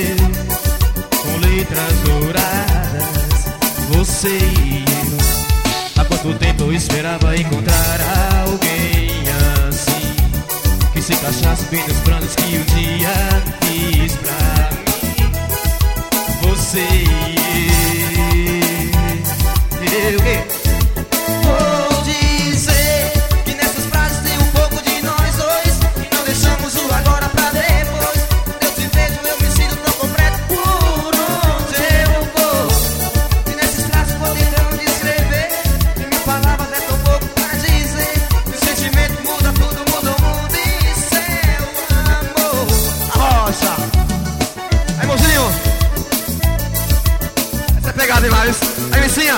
com letras douradas, você e eu. Há quanto tempo eu esperava encontrar alguém assim, que se encaixasse bem nos planos que um dia fiz pra mim. Você e eu. Vou dizer que nessas frases tem um pouco de nós dois, e não deixamos o agora pra depois. Eu te vejo, eu me sinto tão completo por onde eu vou. E nesses traços vou tentando descrever, e minha palavra é tão pouco pra dizer. O sentimento muda tudo, muda o mundo e seu amor. Arrocha! Aí, mozinho! Essa é pegada demais. Aí, vizinha!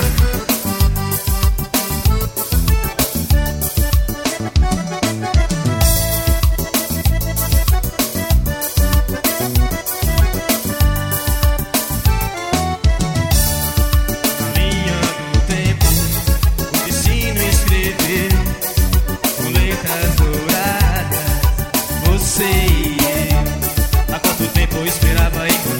Há quanto tempo eu esperava encontrar